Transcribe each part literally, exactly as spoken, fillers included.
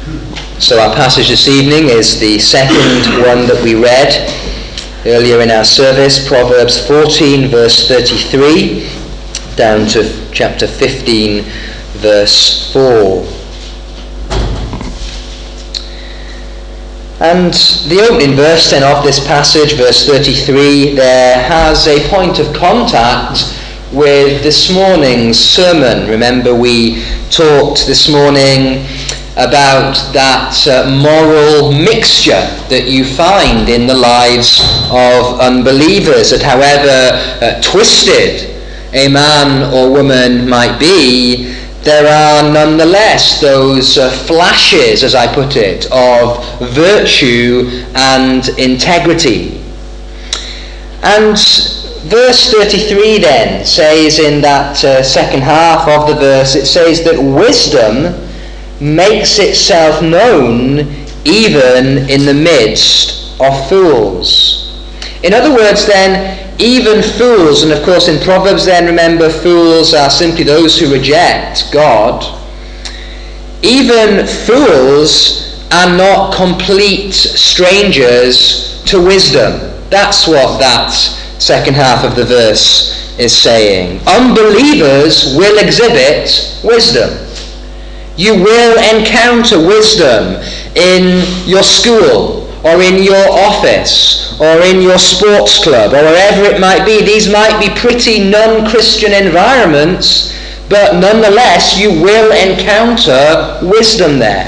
So our passage this evening is the second one that we read earlier in our service, Proverbs fourteen verse thirty-three down to chapter fifteen verse four. And the opening verse then of this passage, verse thirty-three, there has a point of contact with this morning's sermon. Remember, we talked this morning about that uh, moral mixture that you find in the lives of unbelievers, that however uh, twisted a man or woman might be, there are nonetheless those uh, flashes, as I put it, of virtue and integrity. And verse thirty-three then says in that uh, second half of the verse, it says that wisdom makes itself known even in the midst of fools. In other words then, even fools, and of course in Proverbs then, remember, fools are simply those who reject God. Even fools are not complete strangers to wisdom. That's what that second half of the verse is saying. Unbelievers will exhibit wisdom. You will encounter wisdom in your school, or in your office, or in your sports club, or wherever it might be. These might be pretty non-Christian environments, but nonetheless you will encounter wisdom there.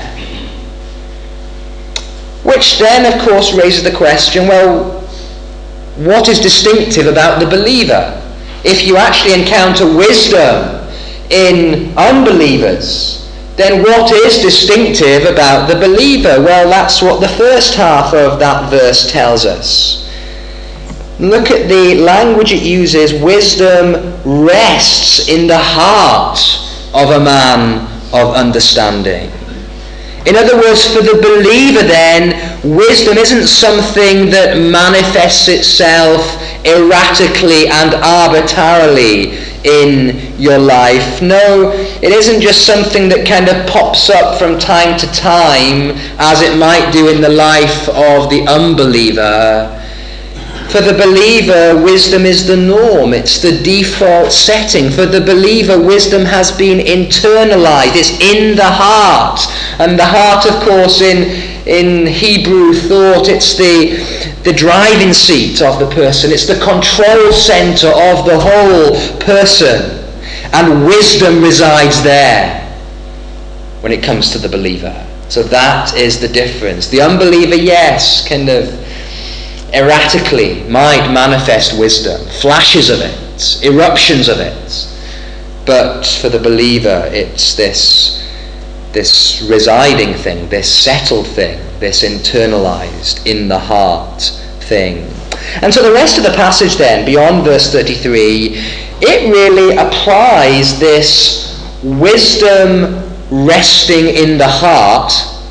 Which then, of course, raises the question, well, what is distinctive about the believer? If you actually encounter wisdom in unbelievers, then what is distinctive about the believer? Well, that's what the first half of that verse tells us. Look at the language it uses. Wisdom rests in the heart of a man of understanding. In other words, for the believer then, wisdom isn't something that manifests itself erratically and arbitrarily in your life. No, it isn't just something that kind of pops up from time to time as it might do in the life of the unbeliever. For the believer, wisdom is the norm. It's the default setting. For the believer, wisdom has been internalized. It's in the heart. And the heart, of course, in, in Hebrew thought, it's the, the driving seat of the person. It's the control center of the whole person. And wisdom resides there when it comes to the believer. So that is the difference. The unbeliever, yes, kind of erratically might manifest wisdom, flashes of it, eruptions of it. But for the believer, it's this, this residing thing, this settled thing, this internalized, in the heart thing. And so the rest of the passage then, beyond verse thirty-three, it really applies this wisdom resting in the heart.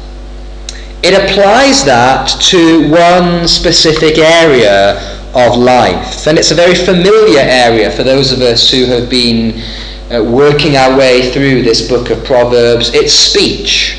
It applies that to one specific area of life. And it's a very familiar area for those of us who have been uh, working our way through this book of Proverbs. It's speech.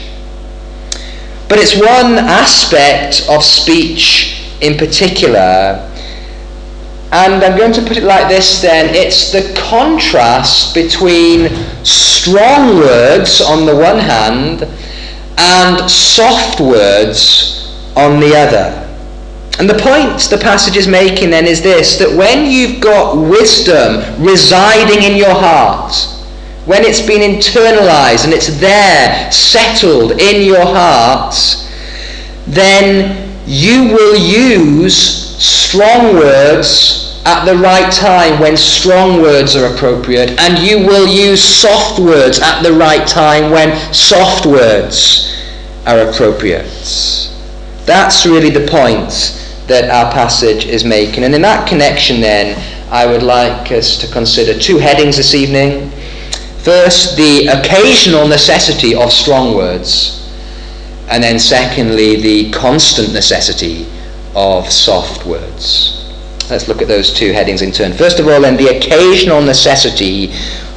But it's one aspect of speech in particular. And I'm going to put it like this then. It's the contrast between strong words on the one hand and soft words on the other. And the point the passage is making then is this, that when you've got wisdom residing in your heart, when it's been internalized and it's there, settled in your heart, then you will use strong words at the right time when strong words are appropriate, and you will use soft words at the right time when soft words are appropriate. That's really the point that our passage is making. And in that connection then, I would like us to consider two headings this evening. First, the occasional necessity of strong words, and then secondly, the constant necessity of soft words. Let's look at those two headings in turn. First of all then, the occasional necessity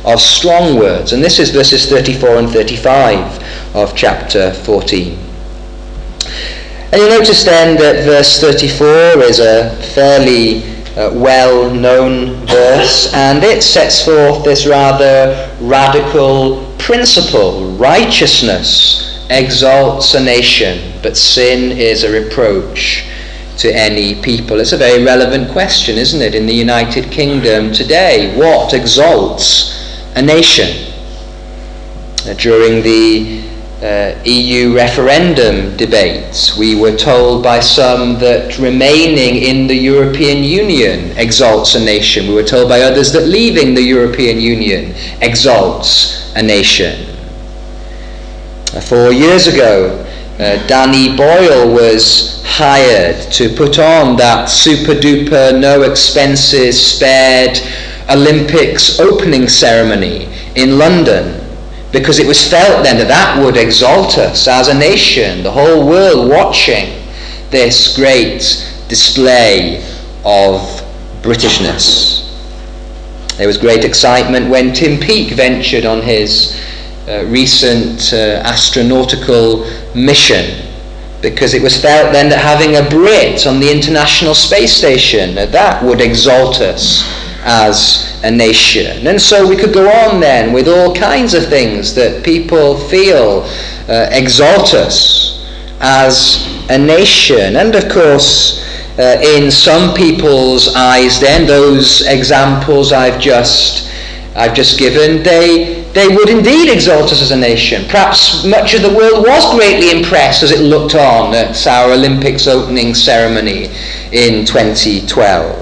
of strong words. And this is verses thirty-four and thirty-five of chapter fourteen. And you notice then that verse thirty-four is a fairly uh, well-known verse, and it sets forth this rather radical principle. Righteousness exalts a nation, but sin is a reproach to any people. It's a very relevant question, isn't it, in the United Kingdom today? What exalts a nation? Uh, during the uh, E U referendum debates, we were told by some that remaining in the European Union exalts a nation. We were told by others that leaving the European Union exalts a nation. Uh, four years ago, uh, Danny Boyle was hired to put on that super-duper, no expenses spared Olympics opening ceremony in London, because it was felt then that that would exalt us as a nation, the whole world watching this great display of Britishness. There was great excitement when Tim Peake ventured on his uh, recent uh, astronautical mission, because it was felt then that having a Brit on the International Space Station, that, that would exalt us as a nation. And so we could go on then with all kinds of things that people feel uh, exalt us as a nation. And of course, uh, in some people's eyes then, those examples I've just I've just given, they they would indeed exalt us as a nation. Perhaps much of the world was greatly impressed as it looked on at our Olympics opening ceremony in twenty twelve.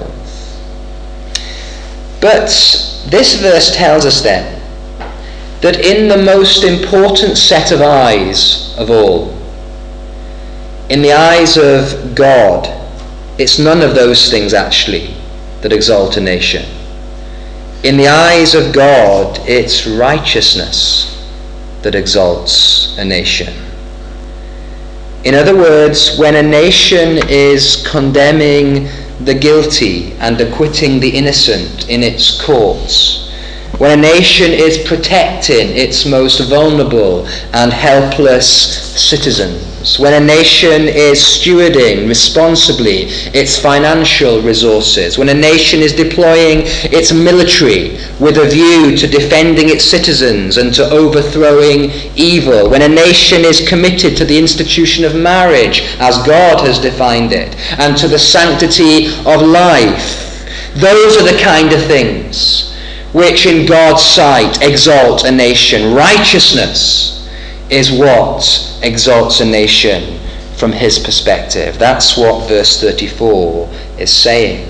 But this verse tells us then that in the most important set of eyes of all, in the eyes of God, it's none of those things actually that exalt a nation. In the eyes of God, it's righteousness that exalts a nation. In other words, when a nation is condemning the guilty and acquitting the innocent in its courts, when a nation is protecting its most vulnerable and helpless citizens, when a nation is stewarding responsibly its financial resources, when a nation is deploying its military with a view to defending its citizens and to overthrowing evil, when a nation is committed to the institution of marriage as God has defined it, and to the sanctity of life, those are the kind of things which in God's sight exalt a nation. Righteousness is what exalts a nation from his perspective. That's what verse thirty-four is saying.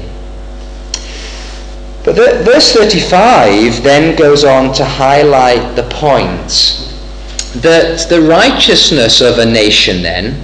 But the, verse thirty-five then goes on to highlight the point that the righteousness of a nation then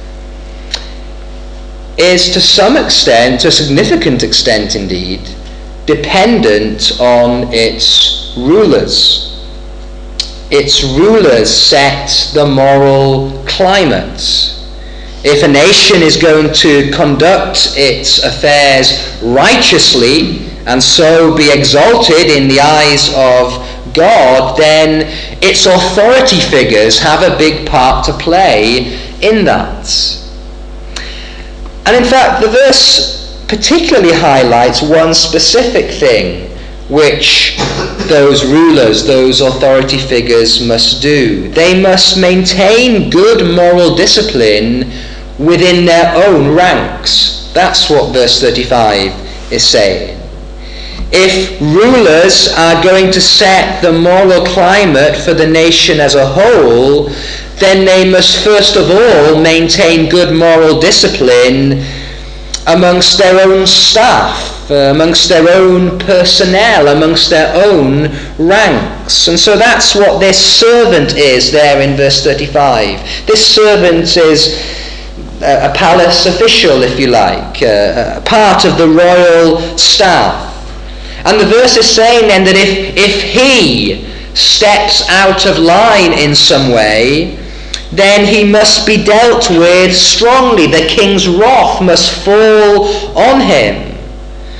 is to some extent, to a significant extent indeed, dependent on its rulers. Its rulers set the moral climate. If a nation is going to conduct its affairs righteously and so be exalted in the eyes of God, then its authority figures have a big part to play in that. And in fact, the verse particularly highlights one specific thing which those rulers, those authority figures must do. They must maintain good moral discipline within their own ranks. That's what verse thirty-five is saying. If rulers are going to set the moral climate for the nation as a whole, then they must first of all maintain good moral discipline amongst their own staff, uh, amongst their own personnel, amongst their own ranks. And so that's what this servant is there in verse thirty-five. This servant is a palace official, if you like, uh, a part of the royal staff. And the verse is saying then that if, if he steps out of line in some way, then he must be dealt with strongly. The king's wrath must fall on him.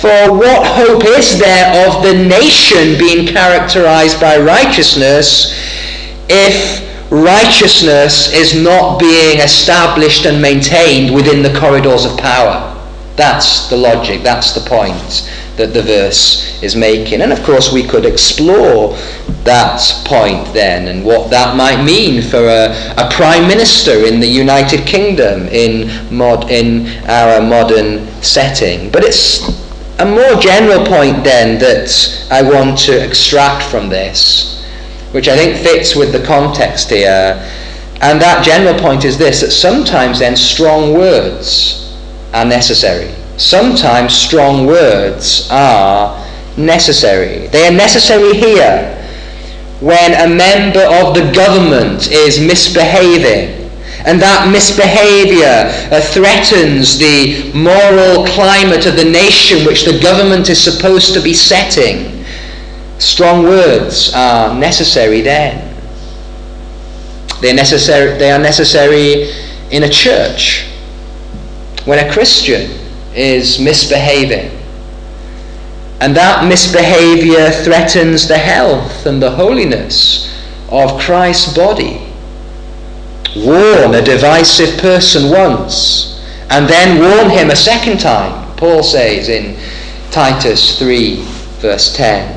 For what hope is there of the nation being characterized by righteousness if righteousness is not being established and maintained within the corridors of power? That's the logic, that's the point that the verse is making. And of course we could explore that point then and what that might mean for a, a prime minister in the United Kingdom in mod in our modern setting. But it's a more general point then that I want to extract from this, which I think fits with the context here. And that general point is this, that sometimes then strong words are necessary. Sometimes strong words are necessary. They are necessary here when a member of the government is misbehaving, and that misbehaviour uh, threatens the moral climate of the nation which the government is supposed to be setting. Strong words are necessary then. They are necessary, they are necessary in a church when a Christian is misbehaving, and that misbehaviour threatens the health and the holiness of Christ's body. Warn a divisive person once, and then warn him a second time, Paul says in Titus three verse ten.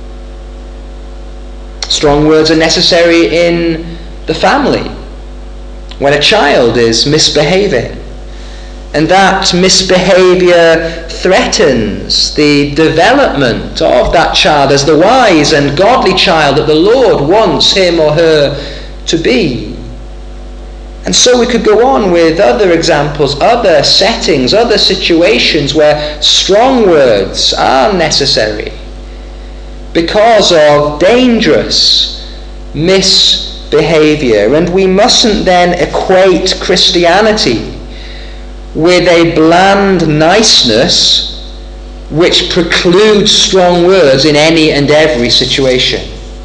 Strong words are necessary in the family when a child is misbehaving, and that misbehaviour threatens the development of that child as the wise and godly child that the Lord wants him or her to be. And so we could go on with other examples, other settings, other situations where strong words are necessary because of dangerous misbehaviour. And we mustn't then equate Christianity with a bland niceness which precludes strong words in any and every situation.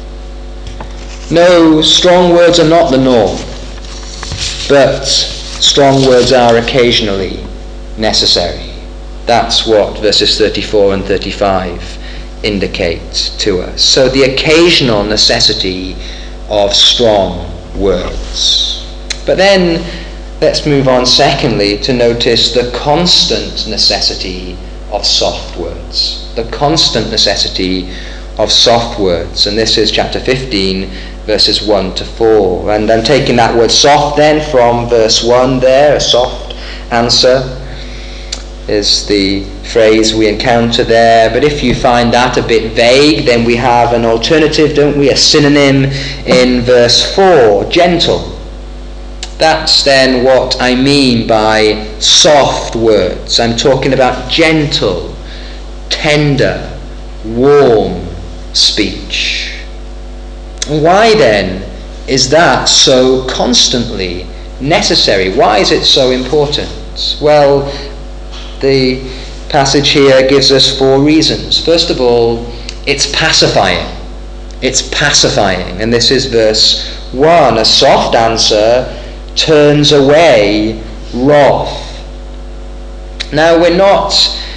No, strong words are not the norm, but strong words are occasionally necessary. That's what verses thirty-four and thirty-five indicate to us. So the occasional necessity of strong words. But then let's move on secondly to notice the constant necessity of soft words. The constant necessity of soft words. And this is chapter fifteen, verses one to four. And I'm taking that word soft then from verse one there. A soft answer is the phrase we encounter there. But if you find that a bit vague, then we have an alternative, don't we? A synonym in verse four, gentle. That's then what I mean by soft words. I'm talking about gentle, tender, warm speech. Why then is that so constantly necessary? Why is it so important? Well, the passage here gives us four reasons. First of all, it's pacifying. It's pacifying. And this is verse one. A soft answer turns away wrath. Now, we're not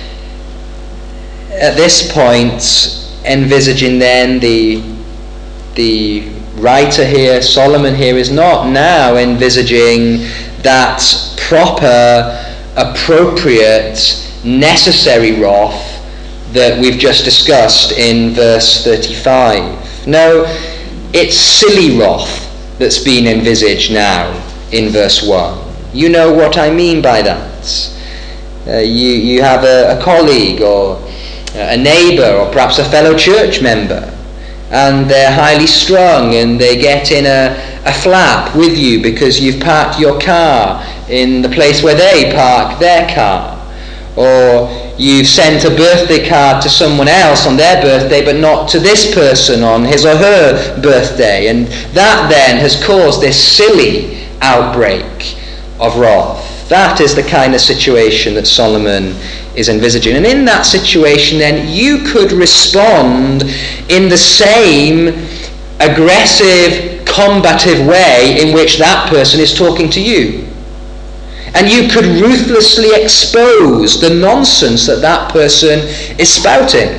at this point envisaging then the the writer here, Solomon here, is not now envisaging that proper, appropriate, necessary wrath that we've just discussed in verse thirty-five. No, it's silly wrath that's been envisaged now in verse one. You know what I mean by that. Uh, you, you have a, a colleague or a neighbour or perhaps a fellow church member, and they're highly strung and they get in a, a flap with you because you've parked your car in the place where they park their car. Or you've sent a birthday card to someone else on their birthday but not to this person on his or her birthday. And that then has caused this silly outbreak of wrath. That is the kind of situation that Solomon is envisaging. And in that situation then you could respond in the same aggressive, combative way in which that person is talking to you. And you could ruthlessly expose the nonsense that that person is spouting.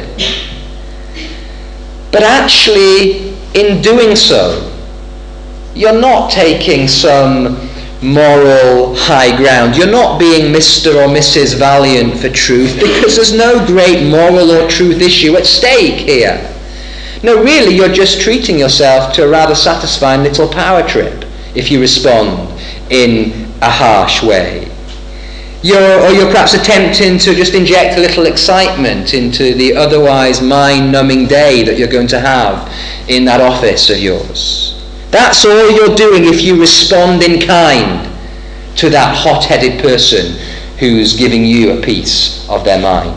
But actually, in doing so, you're not taking some moral high ground. You're not being Mister or Missus Valiant for truth, because there's no great moral or truth issue at stake here. No, really, you're just treating yourself to a rather satisfying little power trip if you respond in a harsh way. You're, or you're perhaps attempting to just inject a little excitement into the otherwise mind-numbing day that you're going to have in that office of yours. That's all you're doing if you respond in kind to that hot-headed person who's giving you a piece of their mind.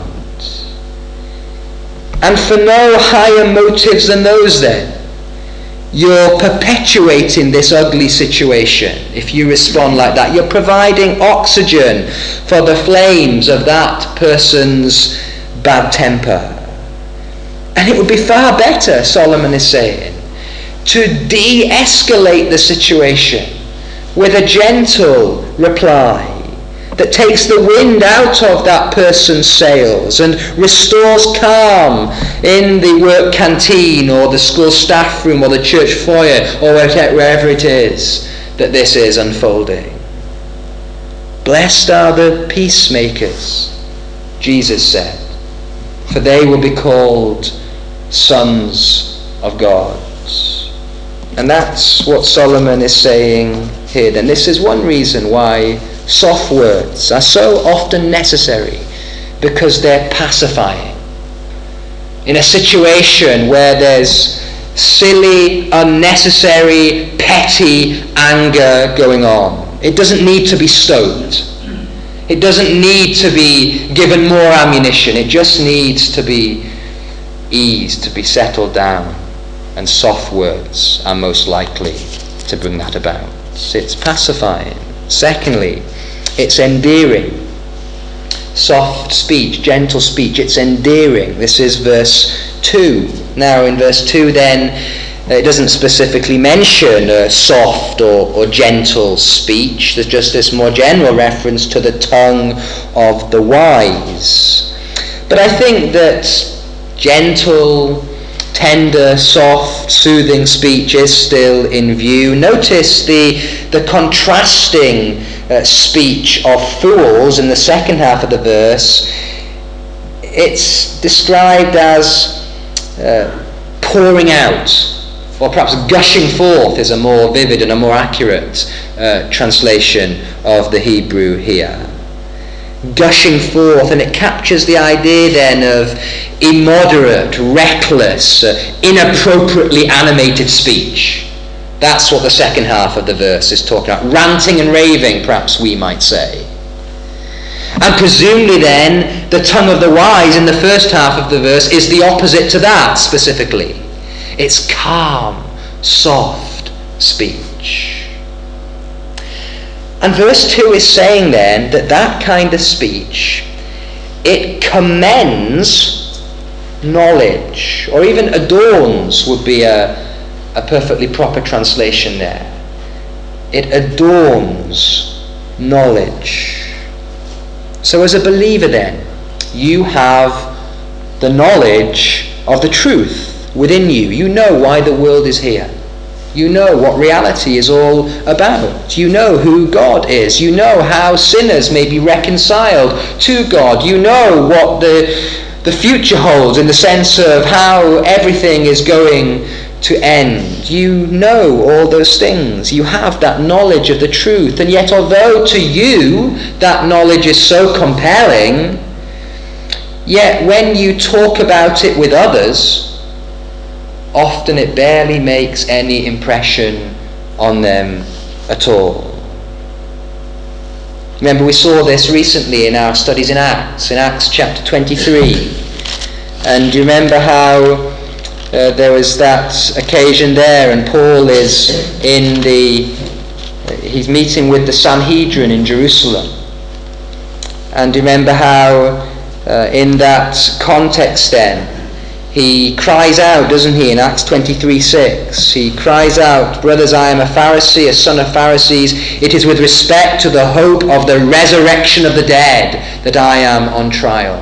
And for no higher motives than those then, you're perpetuating this ugly situation. If you respond like that, you're providing oxygen for the flames of that person's bad temper. And it would be far better, Solomon is saying, to de-escalate the situation with a gentle reply that takes the wind out of that person's sails and restores calm in the work canteen or the school staff room or the church foyer or wherever it is that this is unfolding. Blessed are the peacemakers, Jesus said, for they will be called sons of God. And that's what Solomon is saying here. And this is one reason why soft words are so often necessary, because they're pacifying. In a situation where there's silly, unnecessary, petty anger going on, it doesn't need to be stoked. It doesn't need to be given more ammunition. It just needs to be eased, to be settled down. And soft words are most likely to bring that about. It's pacifying. Secondly, it's endearing. Soft speech, gentle speech, it's endearing. This is verse two. Now in verse two then, it doesn't specifically mention uh, soft or, or gentle speech. There's just this more general reference to the tongue of the wise. But I think that gentle, tender, soft, soothing speech is still in view. Notice the, the contrasting uh, speech of fools in the second half of the verse. It's described as uh, pouring out, or perhaps gushing forth is a more vivid and a more accurate uh, translation of the Hebrew here. Gushing forth, and it captures the idea then of immoderate, reckless, uh, inappropriately animated speech. That's what the second half of the verse is talking about. Ranting and raving, perhaps we might say. And presumably then, the tongue of the wise in the first half of the verse is the opposite to that specifically. It's calm, soft speech. And verse two is saying then that that kind of speech, it commends knowledge, or even adorns would be a, a perfectly proper translation there. It adorns knowledge. So as a believer then, you have the knowledge of the truth within you. You know why the world is here. You know what reality is all about. You know who God is. You know how sinners may be reconciled to God. You know what the, the future holds in the sense of how everything is going to end. You know all those things. You have that knowledge of the truth. And yet, although to you that knowledge is so compelling, yet when you talk about it with others, often it barely makes any impression on them at all. Remember, we saw this recently in our studies in Acts, in Acts chapter twenty-three. And you remember how uh, there was that occasion there, and Paul is in the, uh, he's meeting with the Sanhedrin in Jerusalem. And you remember how uh, in that context then, He cries out, doesn't he, in Acts twenty-three six. He cries out, "Brothers, I am a Pharisee, a son of Pharisees. It is with respect to the hope of the resurrection of the dead that I am on trial."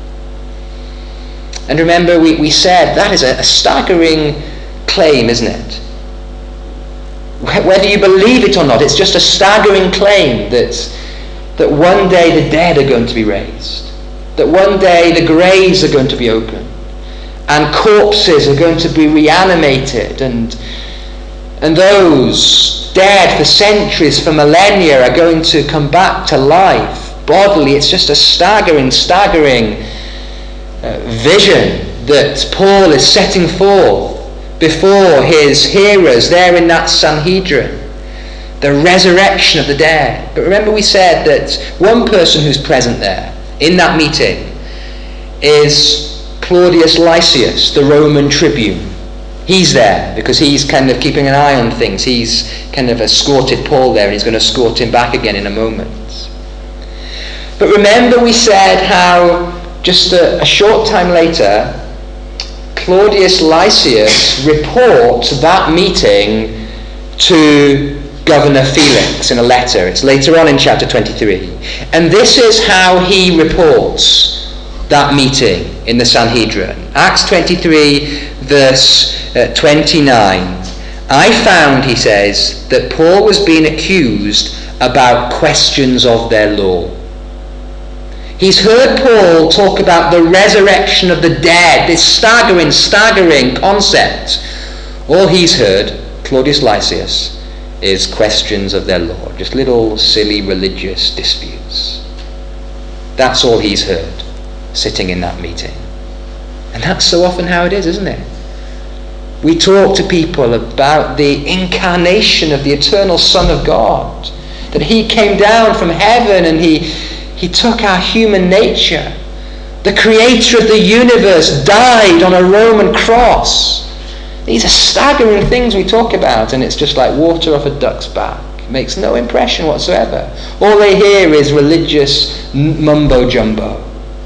And remember, we, we said that is a, a staggering claim, isn't it? Whether you believe it or not, it's just a staggering claim that, that one day the dead are going to be raised. That one day the graves are going to be opened. And corpses are going to be reanimated, and and those dead for centuries, for millennia, are going to come back to life bodily. It's just a staggering, staggering uh, vision that Paul is setting forth before his hearers there in that Sanhedrin. The resurrection of the dead. But remember, we said that one person who's present there in that meeting is Claudius Lysias, the Roman tribune. He's there because he's kind of keeping an eye on things. He's kind of escorted Paul there, and he's going to escort him back again in a moment. But remember, we said how just a, a short time later, Claudius Lysias reports that meeting to Governor Felix in a letter. It's later on in chapter twenty-three. And this is how he reports that meeting in the Sanhedrin. Acts twenty-three, verse uh, twenty-nine. "I found," he says, "that Paul was being accused about questions of their law." He's heard Paul talk about the resurrection of the dead, this staggering, staggering concept. All he's heard, Claudius Lysias, is questions of their law, just little silly religious disputes. That's all he's heard sitting in that meeting. And that's so often how it is, isn't it? We talk to people about the incarnation of the eternal Son of God, that he came down from heaven and he, he took our human nature. The creator of the universe died on a Roman cross. These are staggering things we talk about, and it's just like water off a duck's back. It makes no impression whatsoever. All they hear is religious mumbo-jumbo.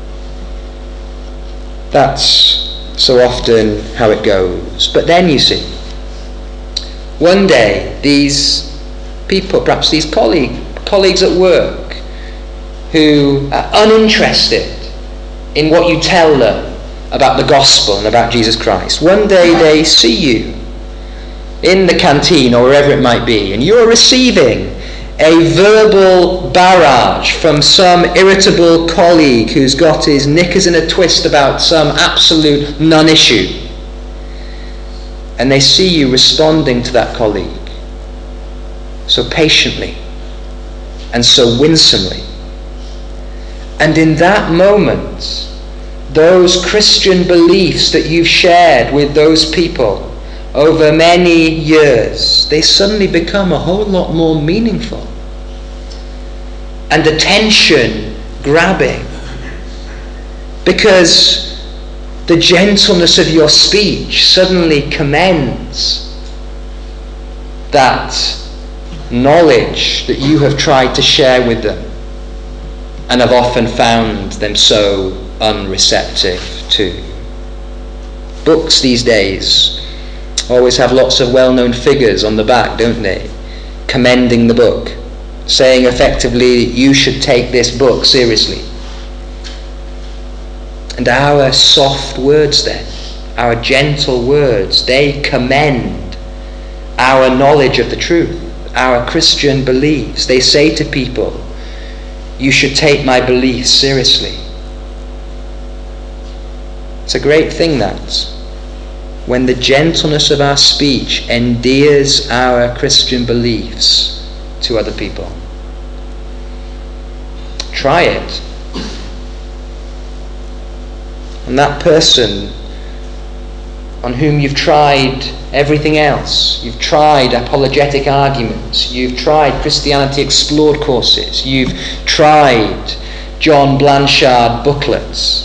That's so often how it goes. But then you see, one day these people, perhaps these colleague, colleagues at work, who are uninterested in what you tell them about the gospel and about Jesus Christ, one day they see you in the canteen or wherever it might be, and you're receiving a verbal barrage from some irritable colleague who's got his knickers in a twist about some absolute non-issue. And they see you responding to that colleague so patiently and so winsomely. And in that moment, those Christian beliefs that you've shared with those people over many years, they suddenly become a whole lot more meaningful and attention grabbing, because the gentleness of your speech suddenly commends that knowledge that you have tried to share with them and have often found them so unreceptive to. Books these days always have lots of well-known figures on the back, don't they? Commending the book, saying effectively, you should take this book seriously. And our soft words then, our gentle words, they commend our knowledge of the truth, our Christian beliefs. They say to people, you should take my beliefs seriously. It's a great thing, that. When the gentleness of our speech endears our Christian beliefs to other people. Try it. And that person on whom you've tried everything else, you've tried apologetic arguments, you've tried Christianity Explored courses, you've tried John Blanchard booklets,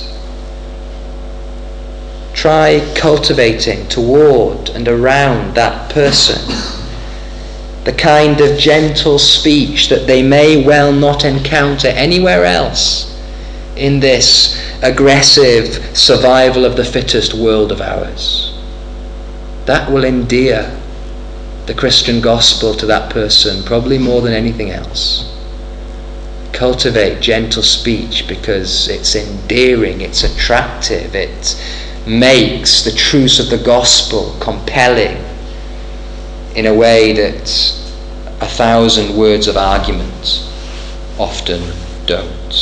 try cultivating toward and around that person the kind of gentle speech that they may well not encounter anywhere else in this aggressive survival of the fittest world of ours. That will endear the Christian gospel to that person probably more than anything else. Cultivate gentle speech because it's endearing, it's attractive, it makes the truths of the gospel compelling in a way that a thousand words of argument often don't.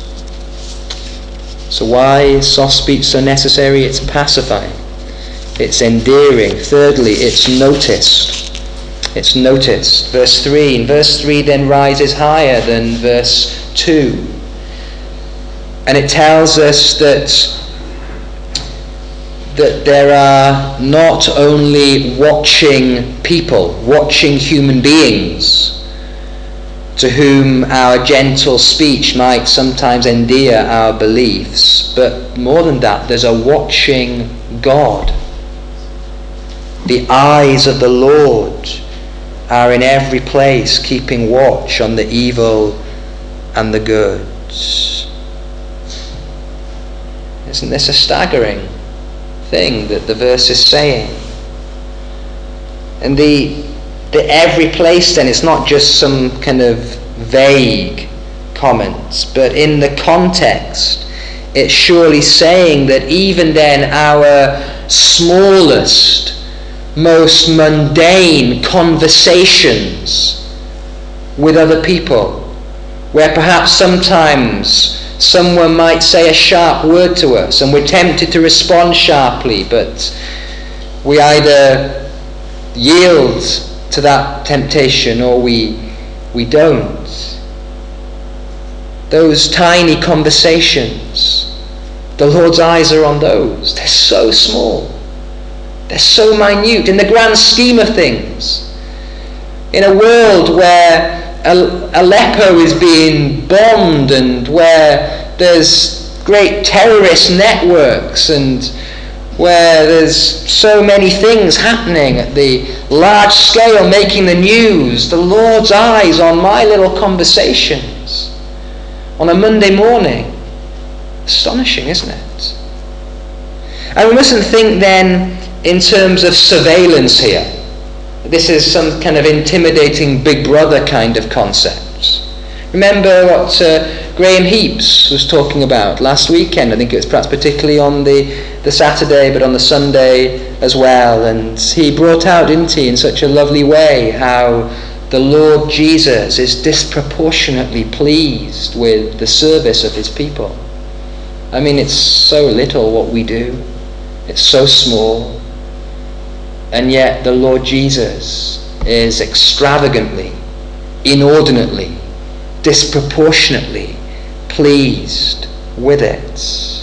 So why is soft speech so necessary? It's pacifying, it's endearing. Thirdly, it's noticed. It's noticed. Verse three. And verse three then rises higher than verse two. And it tells us that, that there are not only watching people, watching human beings, to whom our gentle speech might sometimes endear our beliefs, but more than that, there's a watching God. The eyes of the Lord are in every place, keeping watch on the evil and the good. Isn't this a staggering thing that the verse is saying? And the the every place then, it's not just some kind of vague comments, but in the context it's surely saying that even then our smallest, most mundane conversations with other people, where perhaps sometimes someone might say a sharp word to us and we're tempted to respond sharply, but we either yield to that temptation or we we don't. Those tiny conversations, the Lord's eyes are on those. They're so small. They're so minute in the grand scheme of things. In a world where Aleppo is being bombed and where there's great terrorist networks and where there's so many things happening at the large scale making the news, the Lord's eyes on my little conversations on a Monday morning. Astonishing, isn't it? And we mustn't think then in terms of surveillance here. This is some kind of intimidating Big Brother kind of concept. Remember what uh, Graham Heaps was talking about last weekend. I think it was perhaps particularly on the, the Saturday, but on the Sunday as well. And he brought out, didn't he, in such a lovely way, how the Lord Jesus is disproportionately pleased with the service of his people. I mean, it's so little what we do. It's so small. And yet the Lord Jesus is extravagantly, inordinately, disproportionately pleased with it.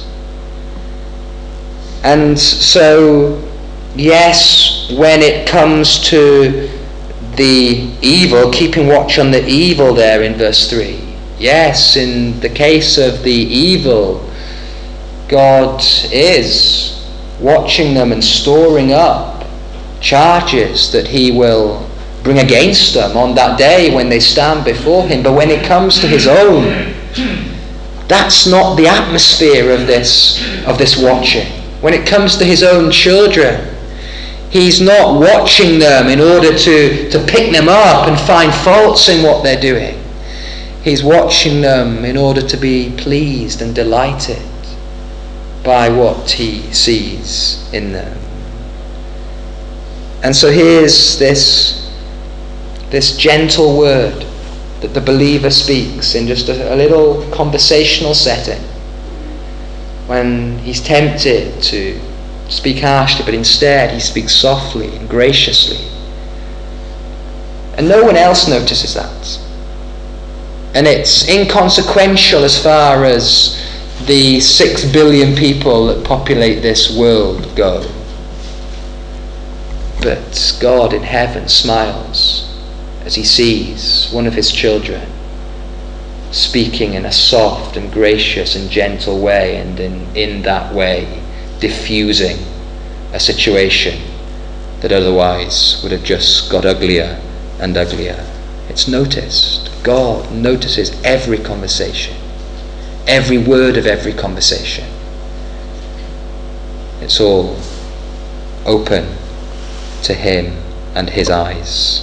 And so, yes, when it comes to the evil, keeping watch on the evil there in verse three, yes, in the case of the evil, God is watching them and storing up charges that he will bring against them on that day when they stand before him. But when it comes to his own, that's not the atmosphere of this of this watching. When it comes to his own children, he's not watching them in order to, to pick them up and find faults in what they're doing. He's watching them in order to be pleased and delighted by what he sees in them. And so here's this, this gentle word that the believer speaks in just a, a little conversational setting when he's tempted to speak harshly, but instead he speaks softly and graciously. And no one else notices that. And it's inconsequential as far as the six billion people that populate this world go. But God in heaven smiles as he sees one of his children speaking in a soft and gracious and gentle way, and in, in that way diffusing a situation that otherwise would have just got uglier and uglier. It's noticed. God notices every conversation. every word of every conversation. It's all open to him and his eyes.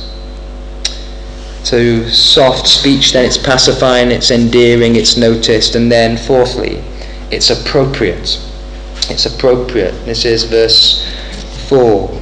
So soft speech, then, it's pacifying, it's endearing, it's noticed, and then fourthly, it's appropriate. It's appropriate. This is verse four.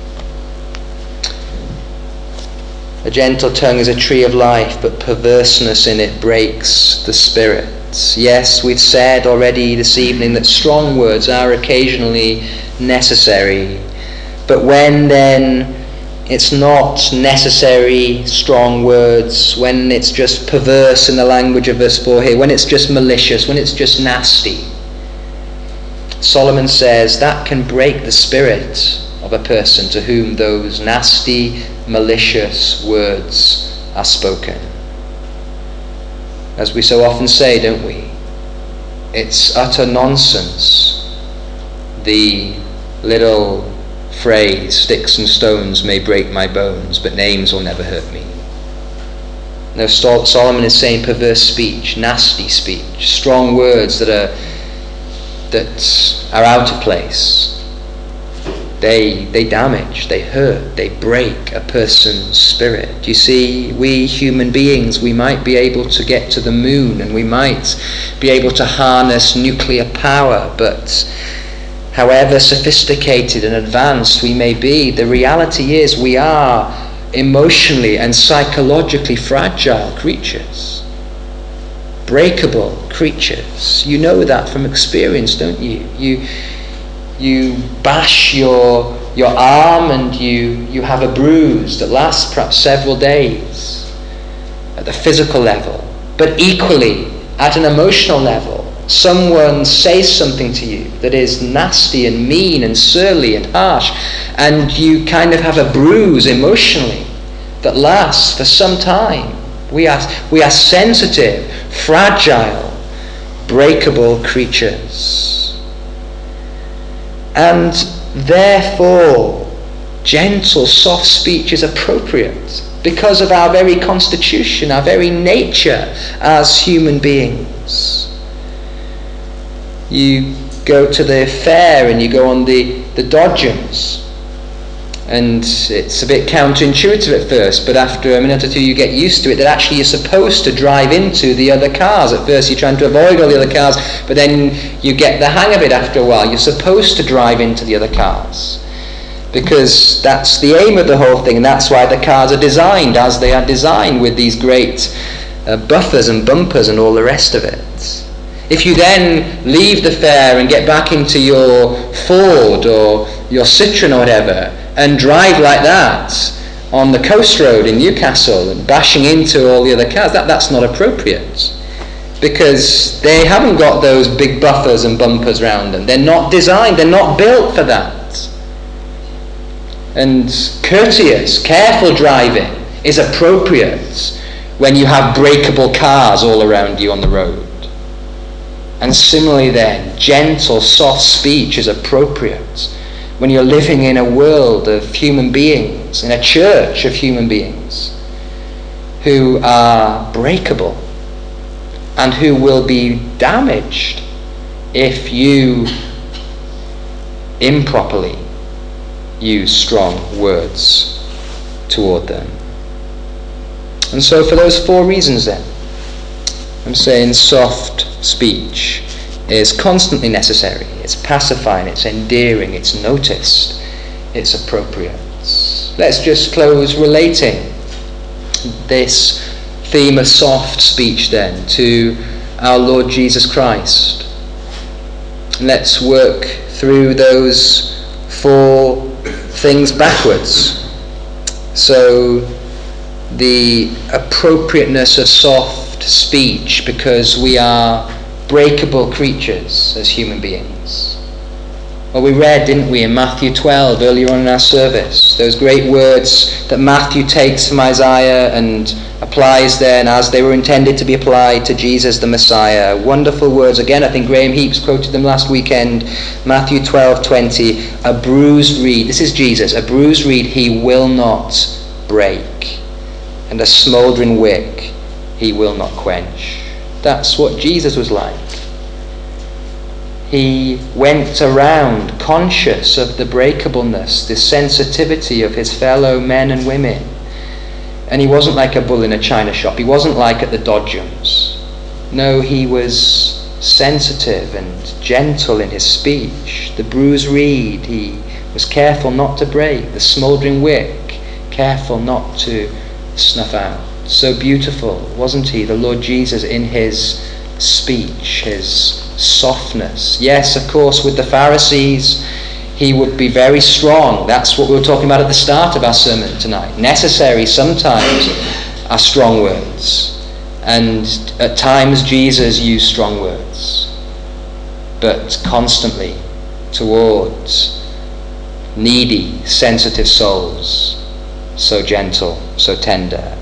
A gentle tongue is a tree of life, but perverseness in it breaks the spirit. Yes, we've said already this evening that strong words are occasionally necessary, but when then it's not necessary strong words, when it's just perverse in the language of verse four here, when it's just malicious, when it's just nasty, Solomon says that can break the spirit of a person to whom those nasty, malicious words are spoken. As we so often say, don't we? It's utter nonsense, the little phrase, sticks and stones may break my bones, but names will never hurt me. No, Solomon is saying perverse speech, nasty speech, strong words that are that are out of place. They they damage, they hurt, they break a person's spirit. You see, we human beings, we might be able to get to the moon and we might be able to harness nuclear power, but however sophisticated and advanced we may be, the reality is we are emotionally and psychologically fragile creatures. Breakable creatures. You know that from experience, don't you? You you bash your your arm and you, you have a bruise that lasts perhaps several days at the physical level. But equally, at an emotional level, someone says something to you that is nasty and mean and surly and harsh, and you kind of have a bruise emotionally that lasts for some time. We are, we are sensitive, fragile, breakable creatures. And therefore, gentle, soft speech is appropriate because of our very constitution, our very nature as human beings. You go to the fair and you go on the, the dodgems, and it's a bit counterintuitive at first, but after a minute or two you get used to it, that actually you're supposed to drive into the other cars. At first you're trying to avoid all the other cars, but then you get the hang of it after a while. You're supposed to drive into the other cars, because that's the aim of the whole thing, and that's why the cars are designed as they are designed, with these great uh, buffers and bumpers and all the rest of it. If you then leave the fair and get back into your Ford or your Citroen or whatever and drive like that on the coast road in Newcastle and bashing into all the other cars, that, that's not appropriate, because they haven't got those big buffers and bumpers around them. They're not designed, they're not built for that. And courteous, careful driving is appropriate when you have breakable cars all around you on the road. And similarly then, gentle, soft speech is appropriate when you're living in a world of human beings, in a church of human beings, who are breakable and who will be damaged if you improperly use strong words toward them. And so for those four reasons then, I'm saying soft speech is constantly necessary. It's pacifying, it's endearing, it's noticed, it's appropriate. Let's just close relating this theme of soft speech then to our Lord Jesus Christ. Let's work through those four things backwards. So the appropriateness of soft speech, because we are breakable creatures as human beings. Well, we read, didn't we, in Matthew twelve earlier on in our service, those great words that Matthew takes from Isaiah and applies then as they were intended to be applied to Jesus the Messiah. Wonderful words. Again, I think Graham Heaps quoted them last weekend. Matthew twelve twenty, a bruised reed, this is Jesus, a bruised reed he will not break, and a smouldering wick he will not quench. That's what Jesus was like. He went around conscious of the breakableness, the sensitivity of his fellow men and women. And he wasn't like a bull in a china shop. He wasn't like at the Dodgems. No, he was sensitive and gentle in his speech. The bruised reed he was careful not to break. The smouldering wick, careful not to snuff out. So beautiful, wasn't he, the Lord Jesus, in his speech, his softness. Yes, of course, with the Pharisees, he would be very strong. That's what we were talking about at the start of our sermon tonight. Necessary sometimes are strong words. And at times Jesus used strong words. But constantly towards needy, sensitive souls. So gentle, so tender.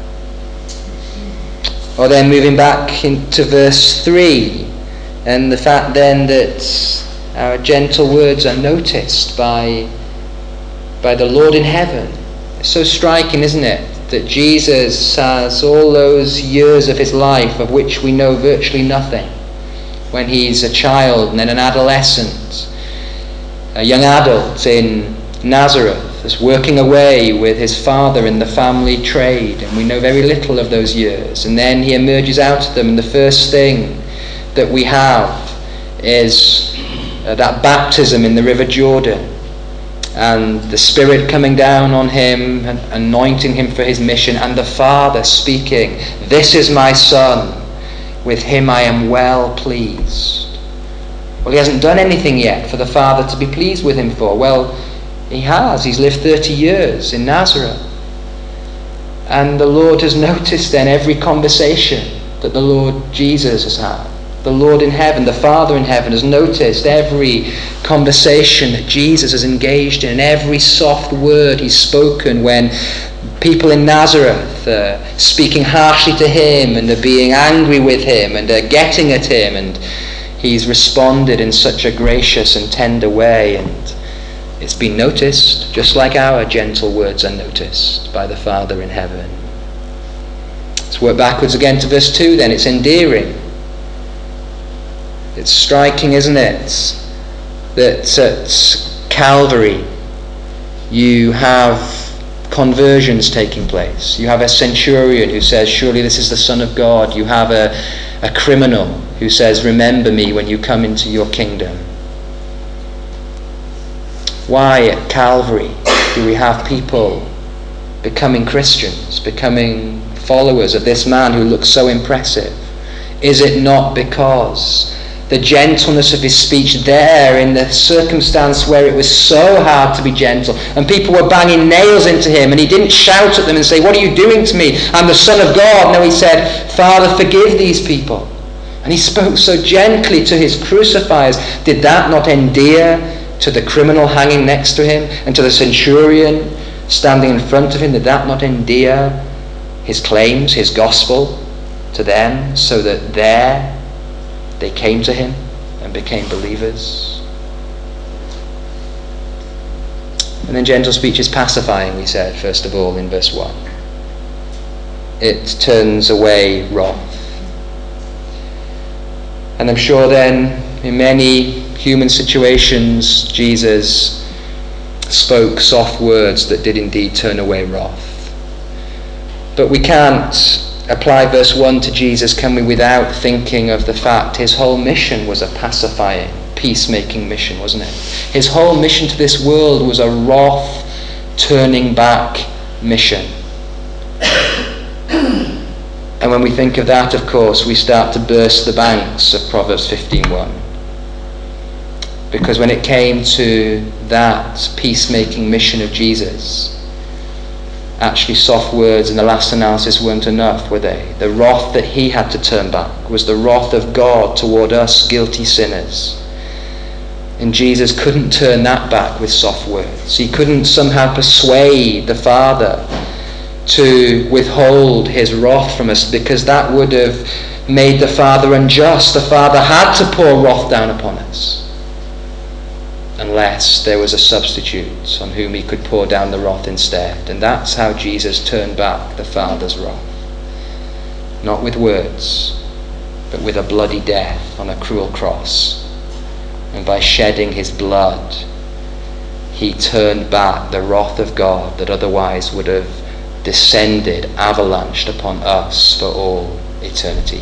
Or then moving back into verse three, and the fact then that our gentle words are noticed by, by the Lord in heaven. It's so striking, isn't it, that Jesus has all those years of his life of which we know virtually nothing. When he's a child and then an adolescent, a young adult in Nazareth, is working away with his father in the family trade, and we know very little of those years. And then he emerges out of them, and the first thing that we have is uh, that baptism in the River Jordan, and the Spirit coming down on him and anointing him for his mission, and the Father speaking, "This is my Son, with him I am well pleased." Well, he hasn't done anything yet for the Father to be pleased with him for. Well, he has. He's lived thirty years in Nazareth. And the Lord has noticed then every conversation that the Lord Jesus has had. The Lord in heaven, the Father in heaven, has noticed every conversation that Jesus has engaged in, every soft word he's spoken when people in Nazareth are speaking harshly to him and are being angry with him and are getting at him, and he's responded in such a gracious and tender way, and it's been noticed, just like our gentle words are noticed by the Father in heaven. Let's work backwards again to verse two then. It's endearing. It's striking, isn't it, that at Calvary you have conversions taking place. You have a centurion who says, "Surely this is the Son of God." You have a, a criminal who says, "Remember me when you come into your kingdom." Why at Calvary do we have people becoming Christians, becoming followers of this man who looks so impressive? Is it not because the gentleness of his speech there in the circumstance where it was so hard to be gentle and people were banging nails into him, and he didn't shout at them and say, "What are you doing to me? I'm the Son of God." No, he said, "Father, forgive these people." And he spoke so gently to his crucifiers. Did that not endear to the criminal hanging next to him and to the centurion standing in front of him? Did that not endear his claims, his gospel to them, so that there they came to him and became believers? And then gentle speech is pacifying, we said, first of all, in verse one. It turns away wrath. And I'm sure then, in many human situations, Jesus spoke soft words that did indeed turn away wrath. But we can't apply verse one to Jesus, can we, without thinking of the fact his whole mission was a pacifying, peacemaking mission, wasn't it? His whole mission to this world was a wrath turning back mission. And when we think of that, of course, we start to burst the banks of Proverbs fifteen one. Because when it came to that peacemaking mission of Jesus, actually soft words in the last analysis weren't enough, were they? The wrath that he had to turn back was the wrath of God toward us guilty sinners. And Jesus couldn't turn that back with soft words. He couldn't somehow persuade the Father to withhold his wrath from us, because that would have made the Father unjust. The Father had to pour wrath down upon us, unless there was a substitute on whom he could pour down the wrath instead. And that's how Jesus turned back the Father's wrath. Not with words, but with a bloody death on a cruel cross. And by shedding his blood, he turned back the wrath of God that otherwise would have descended, avalanched upon us for all eternity.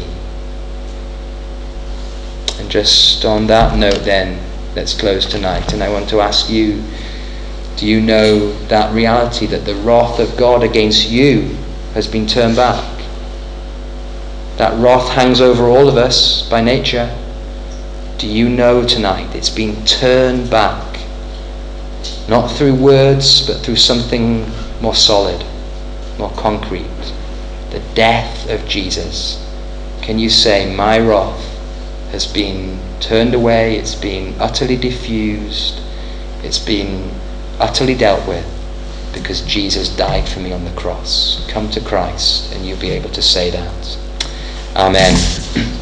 And just on that note then, let's close tonight. And I want to ask you, do you know that reality, that the wrath of God against you has been turned back? That wrath hangs over all of us by nature. Do you know tonight it's been turned back? Not through words, but through something more solid, more concrete. The death of Jesus. Can you say, my wrath has been turned away, it's been utterly diffused, it's been utterly dealt with, because Jesus died for me on the cross? Come to Christ and you'll be able to say that. Amen.